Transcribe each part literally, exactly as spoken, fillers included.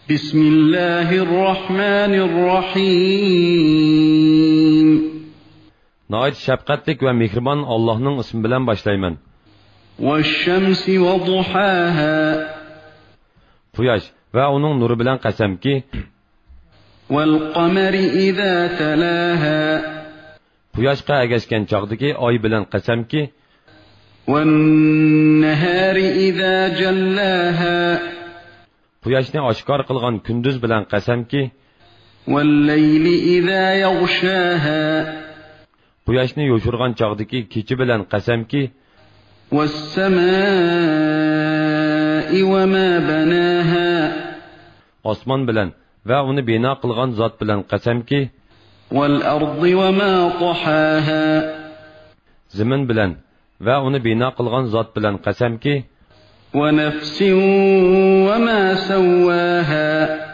بسم الله الرحمن الرحيم Nəhayət şəfqətlik və mehriban Allah'ın ismi bilan başlayman. والشمس وضحاها Quyosh və onun nuru bilan qasamki, والقمر إذا تلاها Quyoshqa agashgan chog'dagi oy bilan qasamki, والنهار إذا جلاها Quyoshni oshkor qilgan kunduz bilan qasamki, والليل إذا يغشاها Quyoshni yo'shirgan chog'dagi kecha bilan qasamki, والسماء وما بناها osmon bilan va uni bino qilgan zot bilan qasamki, والأرض وما طحاها zamin bilan va uni bino qilgan zot bilan qasamki, ونفس وما سواها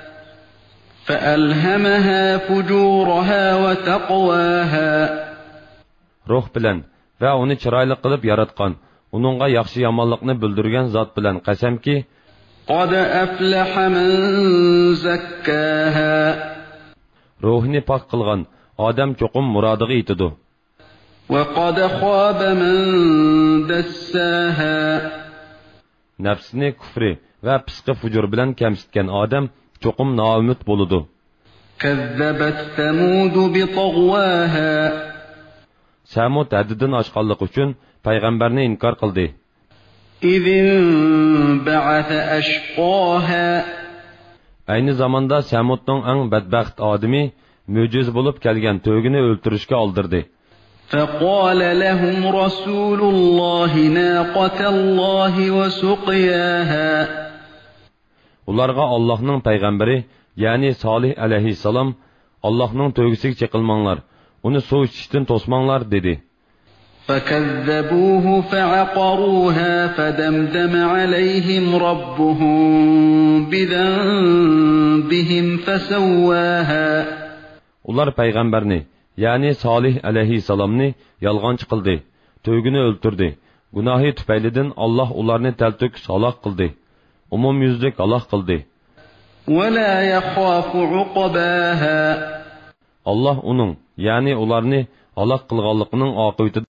فألهمها فجورها وتقواها ruh bilan va uni chiroyli qilib yaratgan, uningga yaxshi yomonlikni bildirgan zot bilan qasamki, قد أفلح من زكاها ruhni pok qilgan odam cho'qim murodiga yetadi. وقد خاب من دساها Nafsini kufri va pisqi fujur bilan kamsitgan odam cho'qim noumid bo'ladi. كذبت ثمود بطغواها Samud haddidan oshqanlik uchun payg'ambarni inkor qildi. إذ انبعث أشقاها Ayni zamonda Samudning eng badbaxt odami mo'jiz bo'lib kelgan to'gini o'ltirishga oldirdi. فقال لهم رسول الله ناقة الله وسقياها Ularga Allohning payg'ambari, ya'ni Solih alayhissalom, Allohning to'gisiga chiqilmanglar, uni suv ichishdan to'smanglar dedi. فكذبوه فعقروها فدمدم عليهم ربهم بذنبهم فسواها Ular payg'ambarni, ya'ni Solih alayhissalomni yolg'onchi qildi, to'gini o'ltirdi. Gunohi tufaylidan Alloh ularni taltuk saloq qildi. Umumyuzlik Alloh qildi. ولا يخاف عقباها Alloh uning, ya'ni ularni halok qilganligining oqibati